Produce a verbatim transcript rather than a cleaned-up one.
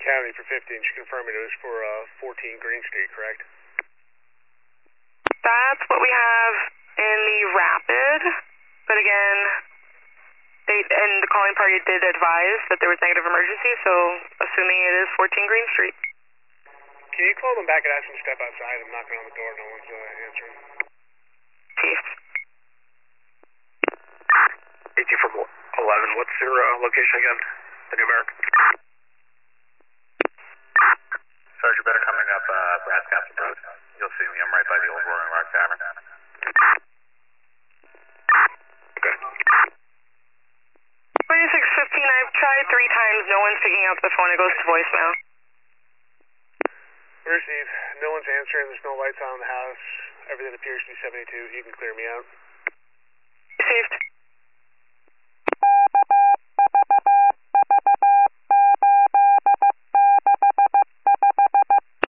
County for fifteen, she confirmed it was for uh, fourteen Green Street, correct? That's what we have in the Rapid, but again, they and the calling party did advise that there was negative emergency, so assuming it is fourteen Green Street. Can you call them back and ask them to step outside? I'm knocking on the door, no one's uh, answering. Chief. eighteen from eleven, what's your uh, location again? The New Merrick? Sergeant, better coming up uh, Brass Castle Road. You'll see me, I'm right by the old Roaring Rock Tavern. Okay. twenty-six fifteen, I've tried three times, no one's picking up the phone, it goes to voicemail. Receive, no one's answering, there's no lights on in the house, everything appears to be seventy-two, you can clear me out. Received.